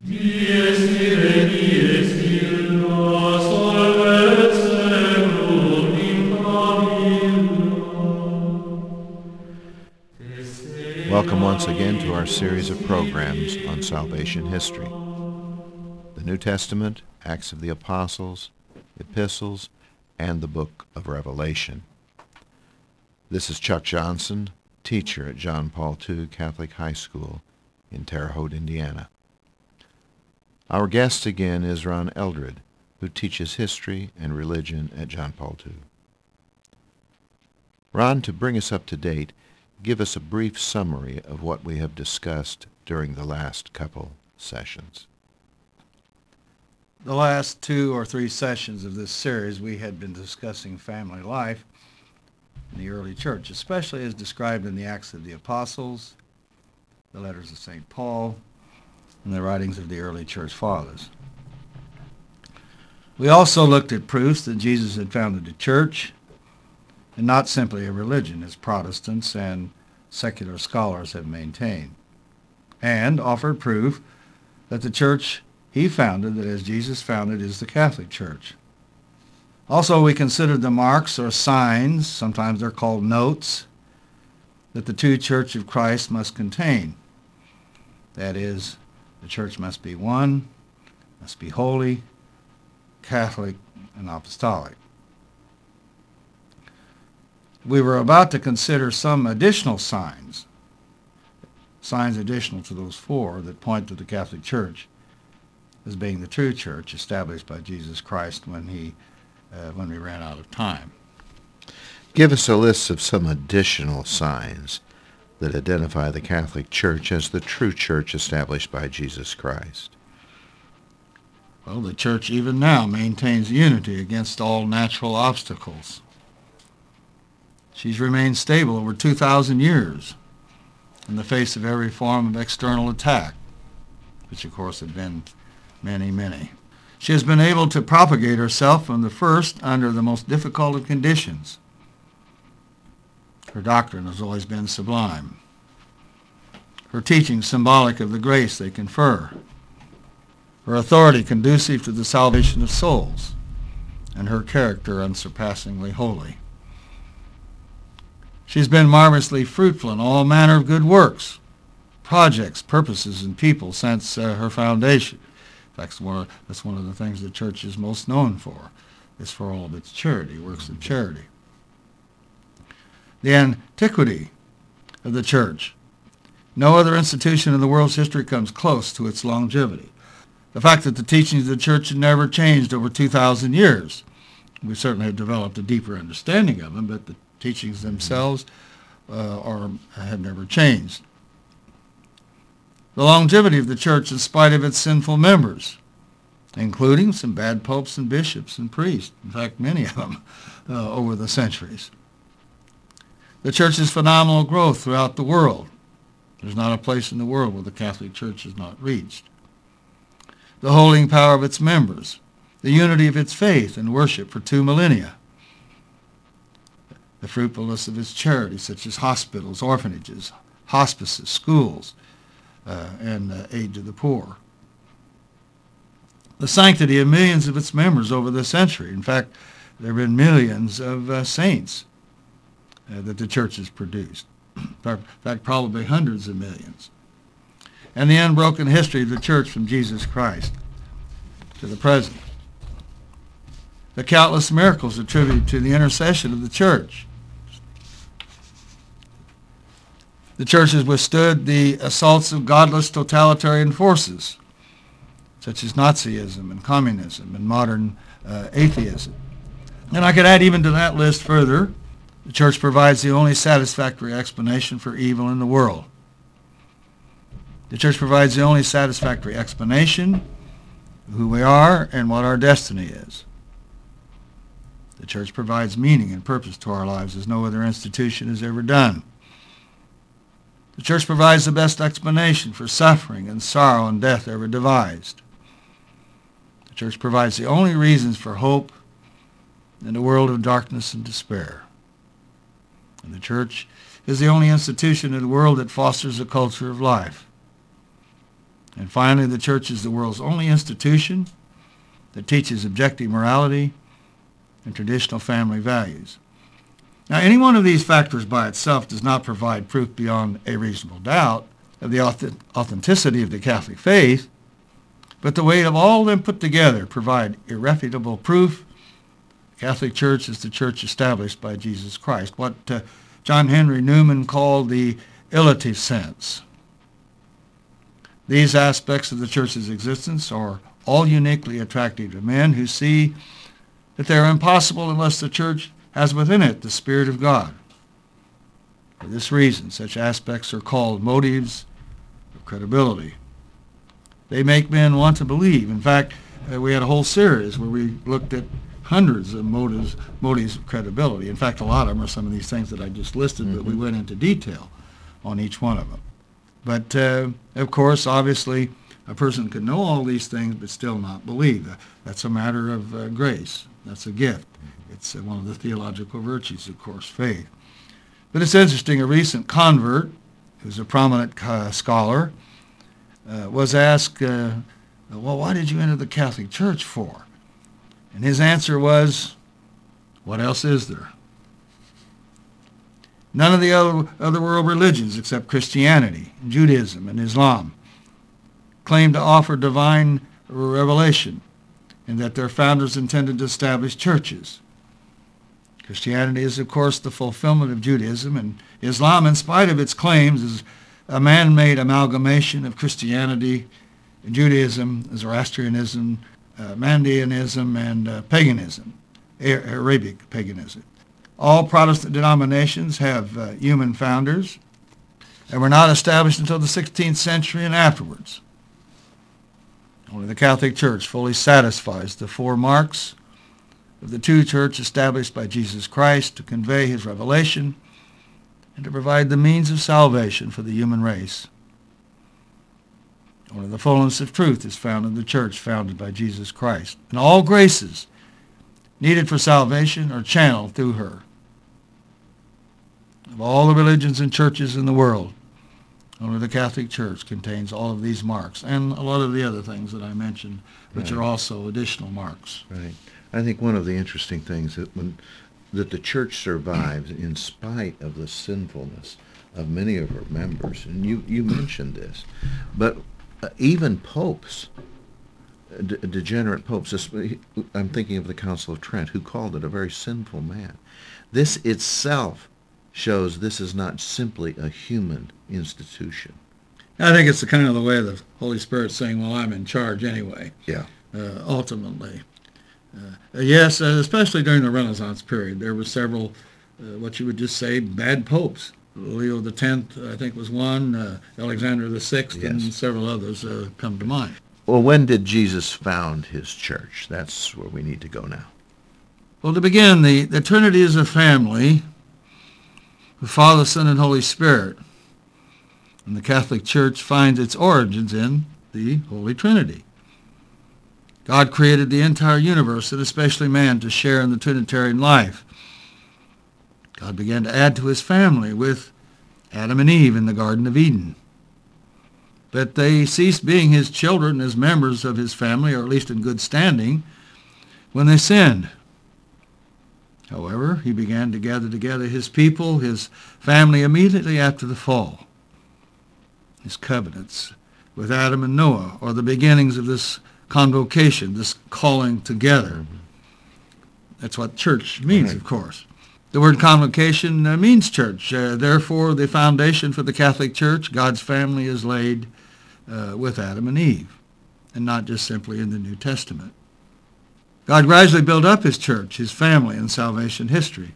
Dies ire, dies illa, solvet seclum impabila. Welcome once again to our series of programs on salvation history. The New Testament, Acts of the Apostles, Epistles, and the Book of Revelation. This is Chuck Johnson, teacher at John Paul II Catholic High School in Terre Haute, Indiana. Our guest again is Ron Eldred, who teaches history and religion at John Paul II. Ron, to bring us up to date, give us a brief summary of what we have discussed during the last couple sessions. The last 2 or 3 sessions of this series, we had been discussing family life in the early church, especially as described in the Acts of the Apostles, the letters of St. Paul, and the writings of the early church fathers. We also looked at proofs that Jesus had founded a church, and not simply a religion, as Protestants and secular scholars have maintained, and offered proof that the church he founded, that as Jesus founded, is the Catholic Church. Also, we considered the marks or signs, sometimes they're called notes, that the true Church of Christ must contain. That is, the church must be one, must be holy, Catholic, and apostolic. We were about to consider some additional signs additional to those 4 that point to the Catholic Church as being the true church established by Jesus Christ when we ran out of time. Give us a list of some additional signs that identify the Catholic Church as the true church established by Jesus Christ. Well, the church even now maintains unity against all natural obstacles. She's remained stable over 2,000 years in the face of every form of external attack, which of course have been many, many. She has been able to propagate herself from the first under the most difficult of conditions. Her doctrine has always been sublime. Her teaching symbolic of the grace they confer. Her authority conducive to the salvation of souls, and her character unsurpassingly holy. She's been marvelously fruitful in all manner of good works, projects, purposes, and people since her foundation. In fact, that's one of the things the church is most known for, is for all of its charity, works of charity. The antiquity of the church. No other institution in the world's history comes close to its longevity. The fact that the teachings of the church have never changed over 2,000 years. We certainly have developed a deeper understanding of them, but the teachings themselves have never changed. The longevity of the church in spite of its sinful members, including some bad popes and bishops and priests, in fact many of them over the centuries. The church's phenomenal growth throughout the world. There's not a place in the world where the Catholic Church has not reached. The holding power of its members, the unity of its faith and worship for 2 millennia, the fruitfulness of its charities such as hospitals, orphanages, hospices, schools, and aid to the poor. The sanctity of millions of its members over the century. In fact, there have been millions of saints that the church has produced. In fact, probably hundreds of millions. And the unbroken history of the church from Jesus Christ to the present. The countless miracles attributed to the intercession of the church. The church has withstood the assaults of godless totalitarian forces, such as Nazism and communism and modern atheism. And I could add even to that list further, the church provides the only satisfactory explanation for evil in the world. The church provides the only satisfactory explanation of who we are and what our destiny is. The church provides meaning and purpose to our lives as no other institution has ever done. The church provides the best explanation for suffering and sorrow and death ever devised. The church provides the only reasons for hope in a world of darkness and despair. And the church is the only institution in the world that fosters a culture of life. And finally, the church is the world's only institution that teaches objective morality and traditional family values. Now, any one of these factors by itself does not provide proof beyond a reasonable doubt of the authenticity of the Catholic faith, but the weight of all of them put together provide irrefutable proof the Catholic Church is the church established by Jesus Christ, what John Henry Newman called the ilative sense. These aspects of the church's existence are all uniquely attractive to men who see that they are impossible unless the church has within it the Spirit of God. For this reason, such aspects are called motives of credibility. They make men want to believe. In fact, we had a whole series where we looked at hundreds of motives of credibility. In fact, a lot of them are some of these things that I just listed, but we went into detail on each one of them. But, of course, obviously, a person can know all these things but still not believe. That's a matter of grace. That's a gift. It's one of the theological virtues, of course, faith. But it's interesting, a recent convert, who's a prominent scholar, was asked, well, why did you enter the Catholic Church for? And his answer was, what else is there? None of the other world religions except Christianity, Judaism, and Islam claim to offer divine revelation and that their founders intended to establish churches. Christianity is, of course, the fulfillment of Judaism, and Islam, in spite of its claims, is a man-made amalgamation of Christianity, Judaism, Zoroastrianism, Mandeanism, and paganism, Arabic paganism. All Protestant denominations have human founders and were not established until the 16th century and afterwards. Only the Catholic Church fully satisfies the four marks of the true church established by Jesus Christ to convey his revelation and to provide the means of salvation for the human race. Only the fullness of truth is found in the church founded by Jesus Christ, and all graces needed for salvation are channeled through her. Of all the religions and churches in the world, only the Catholic Church contains all of these marks, and a lot of the other things that I mentioned, which are also additional marks. Right. I think one of the interesting things that the church survives in spite of the sinfulness of many of her members, and you mentioned this, but even popes, degenerate popes, I'm thinking of the Council of Trent, who called it a very sinful man. This itself shows this is not simply a human institution. I think it's the kind of the way the Holy Spirit saying, well, I'm in charge anyway. Yeah. Ultimately. Yes, especially during the Renaissance period, there were several, what you would just say, bad popes. Leo X, I think, was one. Alexander VI, yes, and several others come to mind. Well, when did Jesus found his church? That's where we need to go now. Well, to begin, the Trinity is a family, the Father, Son, and Holy Spirit. And the Catholic Church finds its origins in the Holy Trinity. God created the entire universe, and especially man, to share in the Trinitarian life. God began to add to his family with Adam and Eve in the Garden of Eden. But they ceased being his children as members of his family, or at least in good standing, when they sinned. However, he began to gather together his people, his family, immediately after the fall. His covenants with Adam and Noah are the beginnings of this convocation, this calling together. That's what church means, of course. The word convocation means church. Therefore, the foundation for the Catholic Church, God's family, is laid with Adam and Eve, and not just simply in the New Testament. God gradually built up his church, his family, in salvation history.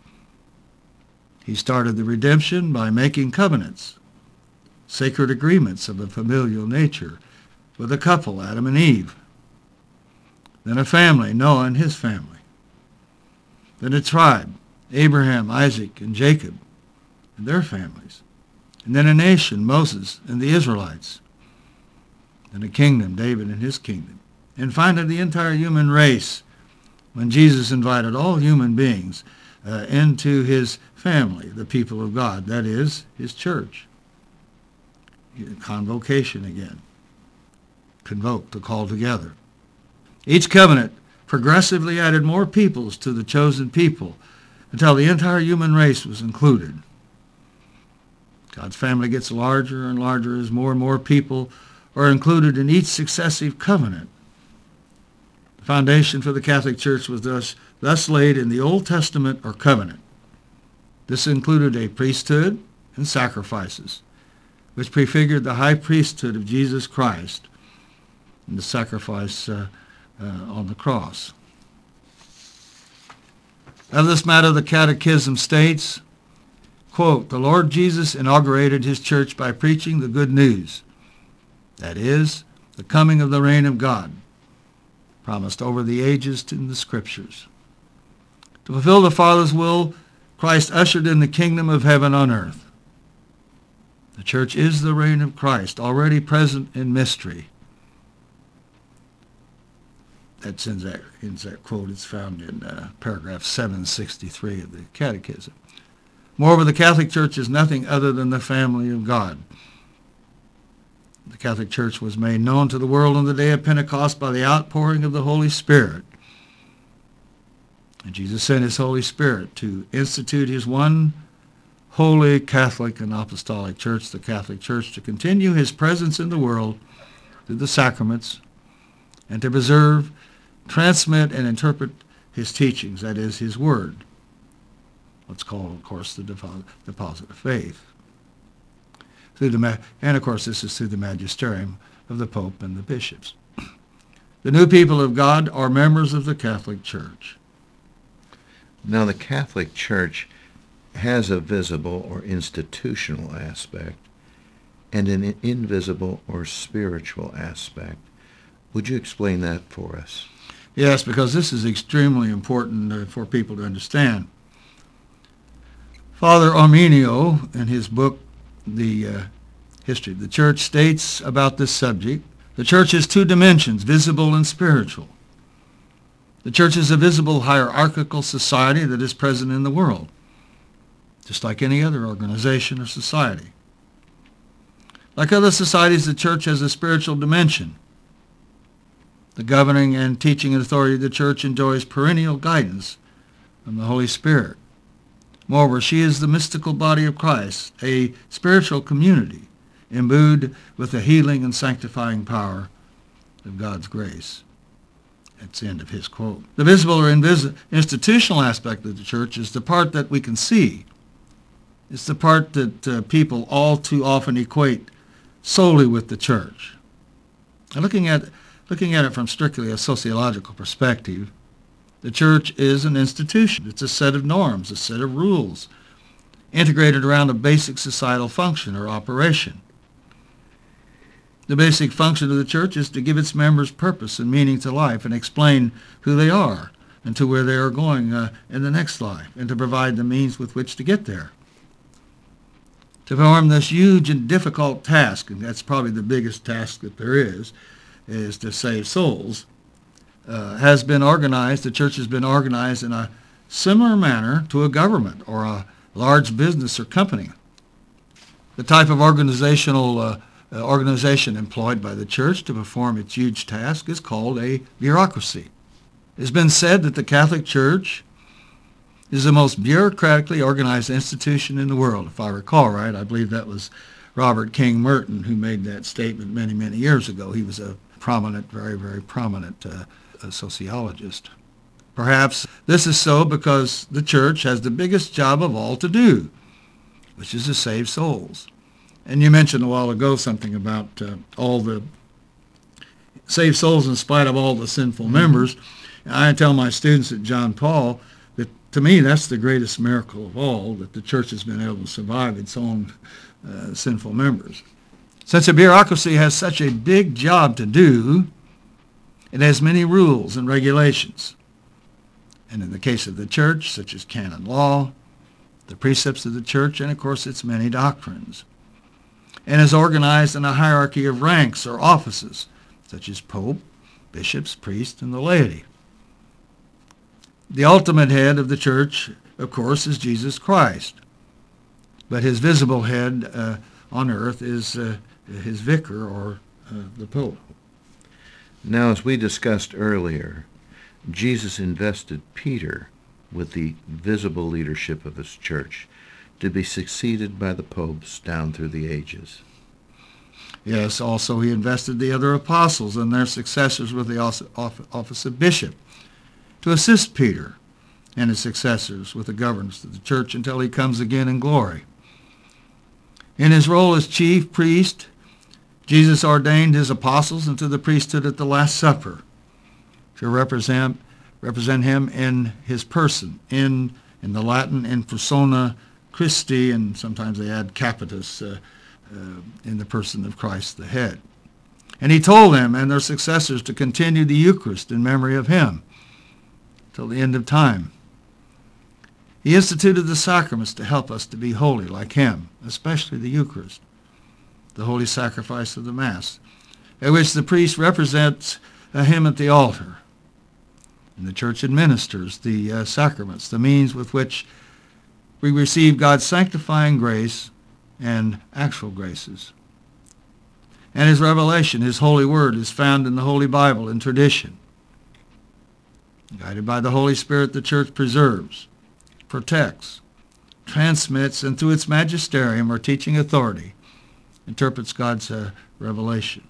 He started the redemption by making covenants, sacred agreements of a familial nature, with a couple, Adam and Eve. Then a family, Noah and his family. Then a tribe, Abraham, Isaac, and Jacob, and their families. And then a nation, Moses and the Israelites. Then a kingdom, David and his kingdom. And finally, the entire human race, when Jesus invited all human beings into his family, the people of God, that is, his church. Convocation again. convoke, to call together. Each covenant progressively added more peoples to the chosen people until the entire human race was included. God's family gets larger and larger as more and more people are included in each successive covenant. The foundation for the Catholic Church was thus laid in the Old Testament or covenant. This included a priesthood and sacrifices, which prefigured the high priesthood of Jesus Christ and the sacrifice on the cross. Of this matter, the Catechism states, quote, "The Lord Jesus inaugurated his church by preaching the good news, that is, the coming of the reign of God, promised over the ages in the Scriptures. To fulfill the Father's will, Christ ushered in the kingdom of heaven on earth. The church is the reign of Christ, already present in mystery." That's in that quote. It's found in paragraph 763 of the Catechism. Moreover, the Catholic Church is nothing other than the family of God. The Catholic Church was made known to the world on the day of Pentecost by the outpouring of the Holy Spirit. And Jesus sent his Holy Spirit to institute his one holy Catholic and Apostolic Church, the Catholic Church, to continue his presence in the world through the sacraments and to preserve, transmit, and interpret his teachings, that is, his word. What's called, of course, the deposit of faith. And, of course, this is through the magisterium of the Pope and the bishops. The new people of God are members of the Catholic Church. Now, the Catholic Church has a visible or institutional aspect and an invisible or spiritual aspect. Would you explain that for us? Yes, because this is extremely important for people to understand. Father Arminio, in his book, The History of the Church, states about this subject, the Church has two dimensions, visible and spiritual. The Church is a visible hierarchical society that is present in the world, just like any other organization or society. Like other societies, the Church has a spiritual dimension. The governing and teaching authority of the Church enjoys perennial guidance from the Holy Spirit. Moreover, she is the mystical body of Christ, a spiritual community imbued with the healing and sanctifying power of God's grace. That's the end of his quote. The visible or institutional aspect of the Church is the part that we can see. It's the part that people all too often equate solely with the Church. And looking at it from strictly a sociological perspective, the Church is an institution. It's a set of norms, a set of rules, integrated around a basic societal function or operation. The basic function of the Church is to give its members purpose and meaning to life and explain who they are and to where they are going in the next life, and to provide the means with which to get there. To perform this huge and difficult task, and that's probably the biggest task that there is to save souls, has been organized, the Church has been organized in a similar manner to a government or a large business or company. The type of organization employed by the Church to perform its huge task is called a bureaucracy. It has been said that the Catholic Church is the most bureaucratically organized institution in the world. If I recall right, I believe that was Robert King Merton who made that statement many, many years ago. He was a prominent, very, very prominent sociologist. Perhaps this is so because the Church has the biggest job of all to do, which is to save souls. And you mentioned a while ago something about all the save souls in spite of all the sinful members. And I tell my students at John Paul that to me that's the greatest miracle of all, that the Church has been able to survive its own sinful members. Since a bureaucracy has such a big job to do, it has many rules and regulations. And in the case of the Church, such as canon law, the precepts of the Church, and of course its many doctrines, and is organized in a hierarchy of ranks or offices, such as pope, bishops, priests, and the laity. The ultimate head of the Church, of course, is Jesus Christ, but his visible head on earth is his vicar, or the pope. Now, as we discussed earlier, Jesus invested Peter with the visible leadership of his church to be succeeded by the popes down through the ages. Yes, also he invested the other apostles and their successors with the office of bishop to assist Peter and his successors with the governance of the church until he comes again in glory. In his role as chief priest, Jesus ordained his apostles into the priesthood at the Last Supper to represent him in his person, in the Latin, in persona Christi, and sometimes they add capitis, in the person of Christ the head. And he told them and their successors to continue the Eucharist in memory of him till the end of time. He instituted the sacraments to help us to be holy like him, especially the Eucharist, the holy sacrifice of the Mass, at which the priest represents him at the altar. And the church administers the sacraments, the means with which we receive God's sanctifying grace and actual graces. And his revelation, his holy word, is found in the Holy Bible and tradition. Guided by the Holy Spirit, the church preserves, protects, transmits, and through its magisterium or teaching authority, interprets God's revelation.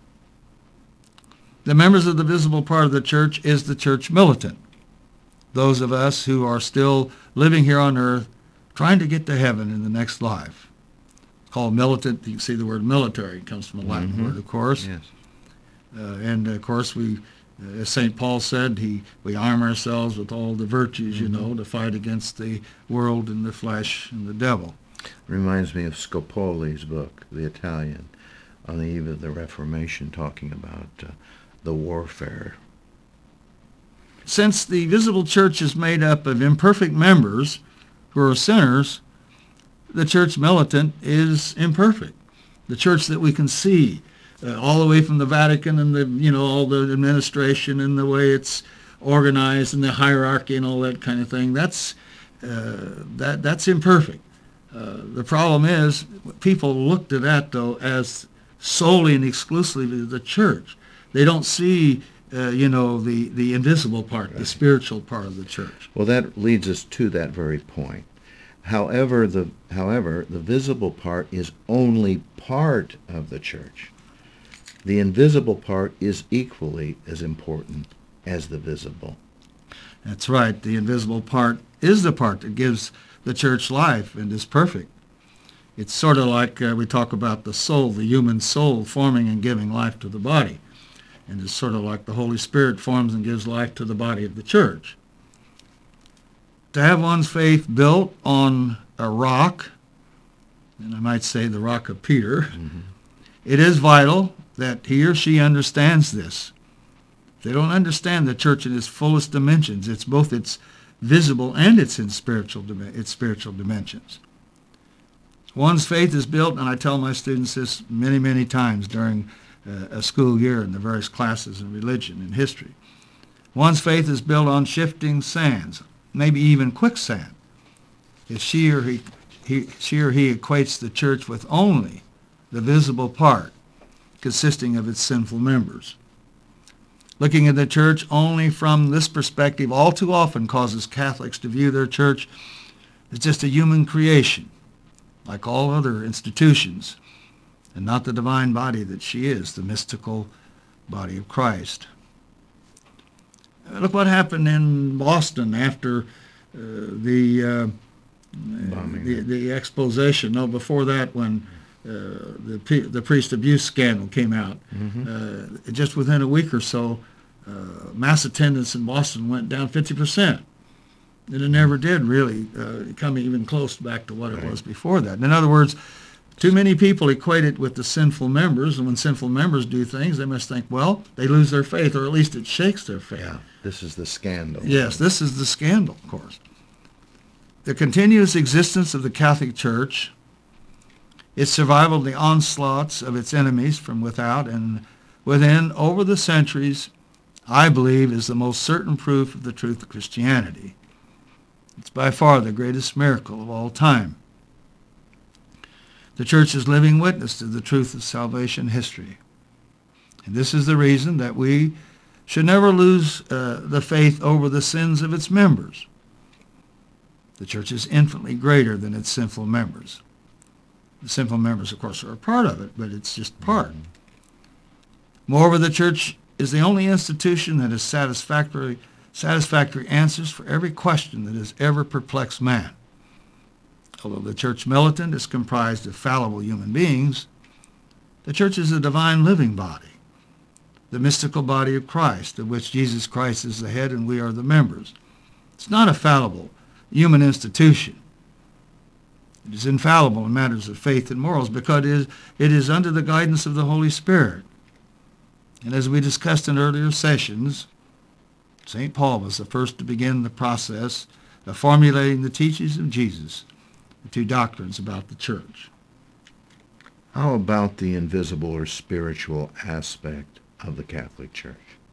The members of the visible part of the church is the church militant, those of us who are still living here on earth, trying to get to heaven in the next life. It's called militant. You can see the word military. It comes from a Latin word, of course. Yes. And, of course, we, as St. Paul said, we arm ourselves with all the virtues, to fight against the world and the flesh and the devil. Reminds me of Scopoli's book, The Italian, on the eve of the Reformation, talking about the warfare. Since the visible church is made up of imperfect members who are sinners, the church militant is imperfect. The church that we can see, all the way from the Vatican and all the administration and the way it's organized and the hierarchy and all that kind of thing, that's imperfect. The problem is people look to that, though, as solely and exclusively the church. They don't see, the invisible part, right, the spiritual part of the church. Well, that leads us to that very point. However, the visible part is only part of the church. The invisible part is equally as important as the visible. That's right. The invisible part is the part that gives the church life and is perfect. It's sort of like we talk about the soul, the human soul forming and giving life to the body. And it's sort of like the Holy Spirit forms and gives life to the body of the church. To have one's faith built on a rock, and I might say the rock of Peter, it is vital that he or she understands this. If they don't understand the church in its fullest dimensions, it's both its visible and its spiritual dimensions. One's faith is built, and I tell my students this many, many times during a school year in the various classes in religion and history. One's faith is built on shifting sands, maybe even quicksand, if she or he equates the church with only the visible part consisting of its sinful members. Looking at the church only from this perspective all too often causes Catholics to view their church as just a human creation, like all other institutions, and not the divine body that she is, the mystical body of Christ. Look what happened in Boston after the exposition. No, before that, when the priest abuse scandal came out. Just within a week or so, mass attendance in Boston went down 50%. And it never did really come even close back to what it was before that. In other words, too many people equate it with the sinful members, and when sinful members do things, they must think, well, they lose their faith, or at least it shakes their faith. Yeah, this is the scandal. Yes, this is the scandal, of course. The continuous existence of the Catholic Church, its survival of the onslaughts of its enemies from without and within over the centuries, I believe, is the most certain proof of the truth of Christianity. It's by far the greatest miracle of all time. The Church is living witness to the truth of salvation history. And this is the reason that we should never lose the faith over the sins of its members. The church is infinitely greater than its sinful members. The sinful members, of course, are a part of it, but it's just part. Moreover, the church is the only institution that has satisfactory answers for every question that has ever perplexed man. Although the church militant is comprised of fallible human beings, the church is a divine living body, the mystical body of Christ, of which Jesus Christ is the head and we are the members. It's not a fallible human institution. It is infallible in matters of faith and morals because it is under the guidance of the Holy Spirit. And as we discussed in earlier sessions, St. Paul was the first to begin the process of formulating the teachings of Jesus, the two doctrines about the church. How about the invisible or spiritual aspect of the Catholic Church?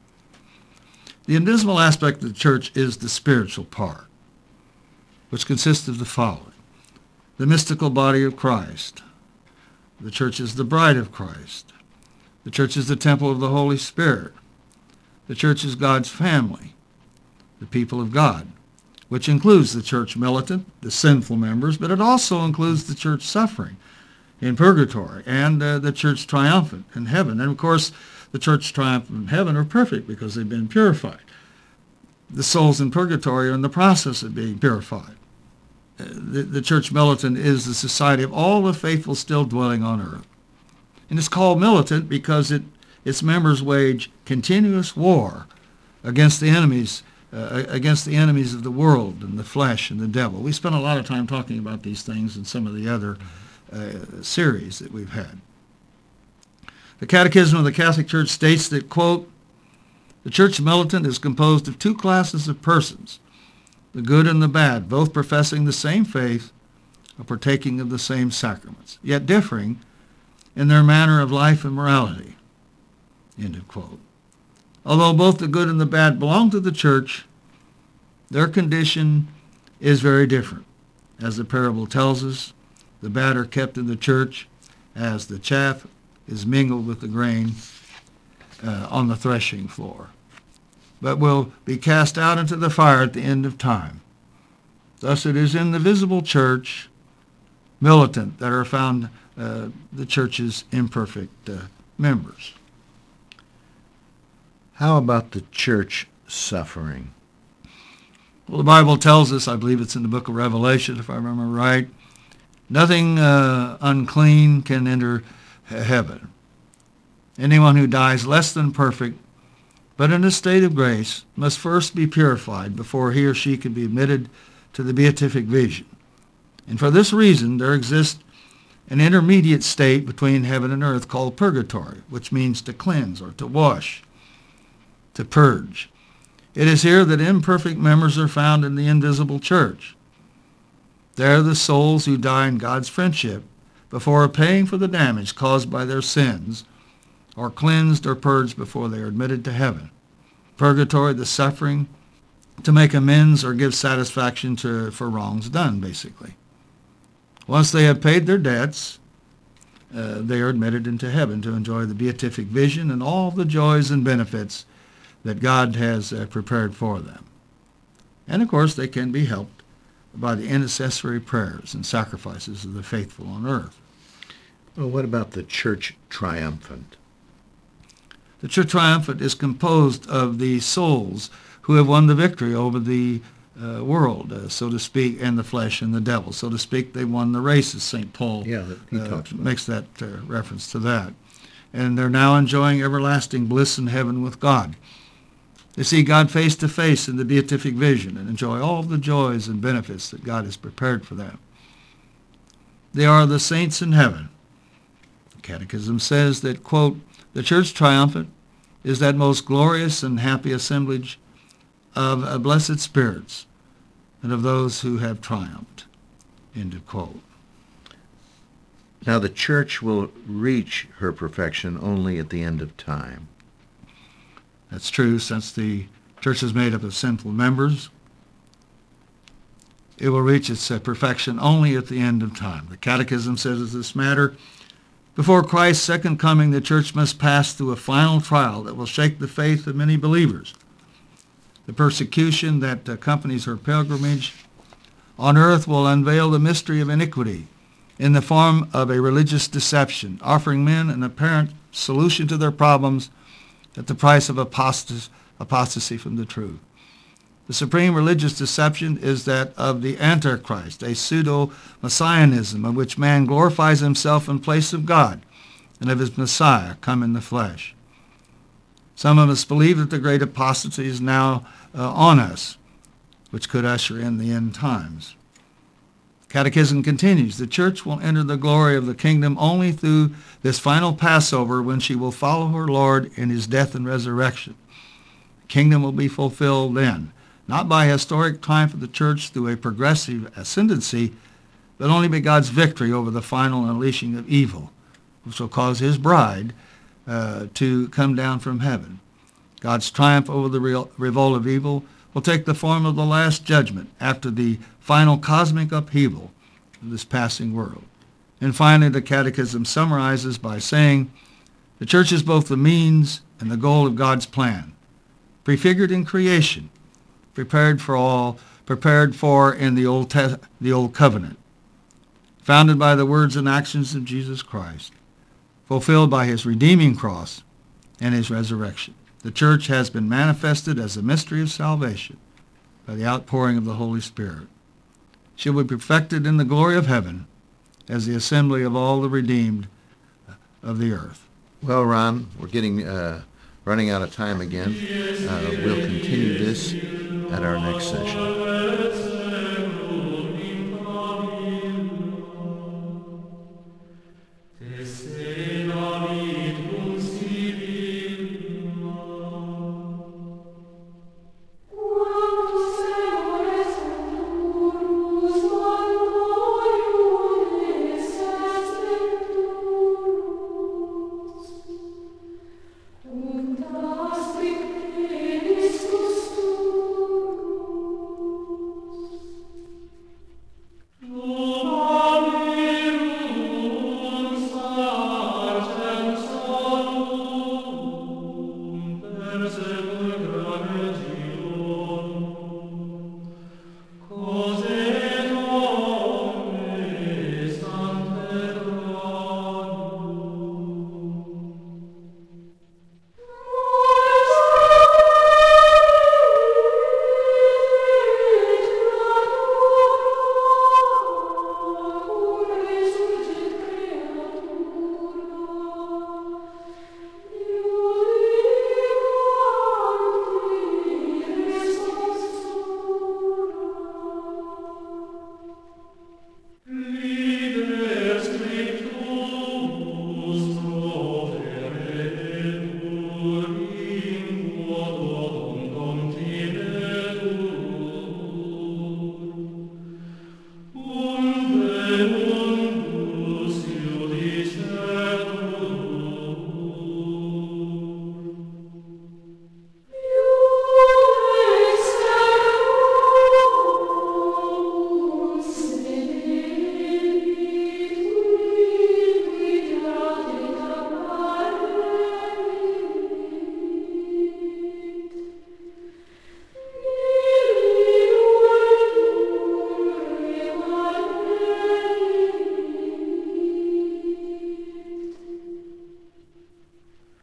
The invisible aspect of the church is the spiritual part, which consists of the following. The mystical body of Christ. The church is the bride of Christ. The church is the temple of the Holy Spirit. The church is God's family, the people of God, which includes the church militant, the sinful members, but it also includes the church suffering in purgatory and the church triumphant in heaven. And of course, the church triumphant in heaven are perfect because they've been purified. The souls in purgatory are in the process of being purified. The church militant is the society of all the faithful still dwelling on earth. And it's called militant because its members wage continuous war against the enemies of the world and the flesh and the devil. We spent a lot of time talking about these things in some of the other series that we've had. The Catechism of the Catholic Church states that, quote, the church militant is composed of two classes of persons, the good and the bad, both professing the same faith or partaking of the same sacraments, yet differing in their manner of life and morality, end of quote. Although both the good and the bad belong to the church, their condition is very different. As the parable tells us, the bad are kept in the church as the chaff is mingled with the grain on the threshing floor, but will be cast out into the fire at the end of time. Thus it is in the visible church, militant, that are found the church's imperfect members. How about the church suffering? Well, the Bible tells us, I believe it's in the book of Revelation, if I remember right, nothing unclean can enter heaven. Anyone who dies less than perfect, but in a state of grace, must first be purified before he or she can be admitted to the beatific vision. And for this reason, there exists an intermediate state between heaven and earth called purgatory, which means to cleanse or to wash, to purge. It is here that imperfect members are found in the invisible church. There the souls who die in God's friendship before paying for the damage caused by their sins are cleansed or purged before they are admitted to heaven. Purgatory, the suffering to make amends or give satisfaction for wrongs done, basically. Once they have paid their debts, they are admitted into heaven to enjoy the beatific vision and all the joys and benefits that God has prepared for them. And of course, they can be helped by the intercessory prayers and sacrifices of the faithful on earth. Well, what about the church triumphant? The church triumphant is composed of the souls who have won the victory over the world, so to speak, and the flesh and the devil. So to speak, they won the race, as St. Paul he talks about. Makes that reference to that. And they're now enjoying everlasting bliss in heaven with God. They see God face to face in the beatific vision and enjoy all the joys and benefits that God has prepared for them. They are the saints in heaven. The Catechism says that, quote, the church triumphant is that most glorious and happy assemblage of blessed spirits and of those who have triumphed, end of quote. Now the church will reach her perfection only at the end of time. That's true, since the church is made up of sinful members. It will reach its perfection only at the end of time. The Catechism says of this matter Before Christ's second coming, the church must pass through a final trial that will shake the faith of many believers. The persecution that accompanies her pilgrimage on earth will unveil the mystery of iniquity in the form of a religious deception, offering men an apparent solution to their problems at the price of apostasy from the truth. The supreme religious deception is that of the Antichrist, a pseudo-messianism in which man glorifies himself in place of God and of his Messiah come in the flesh. Some of us believe that the great apostasy is now on us, which could usher in the end times. Catechism continues, the church will enter the glory of the kingdom only through this final Passover when she will follow her Lord in his death and resurrection. The kingdom will be fulfilled then, not by historic triumph of the church through a progressive ascendancy, but only by God's victory over the final unleashing of evil, which will cause his bride to come down from heaven. God's triumph over the revolt of evil will take the form of the last judgment after the final cosmic upheaval of this passing world. And finally, the Catechism summarizes by saying, the church is both the means and the goal of God's plan, prefigured in creation, prepared for in the Old Covenant, founded by the words and actions of Jesus Christ, fulfilled by his redeeming cross and his resurrection. The church has been manifested as a mystery of salvation by the outpouring of the Holy Spirit. She will be perfected in the glory of heaven as the assembly of all the redeemed of the earth. Well, Ron, we're getting running out of time again. We'll continue this at our next session.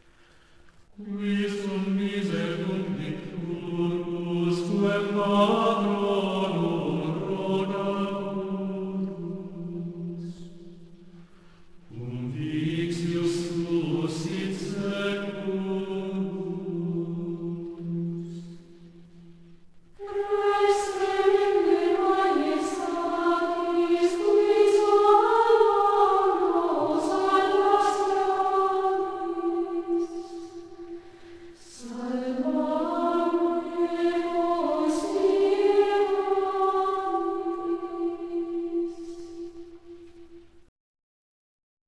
Quis miserum dicturus quem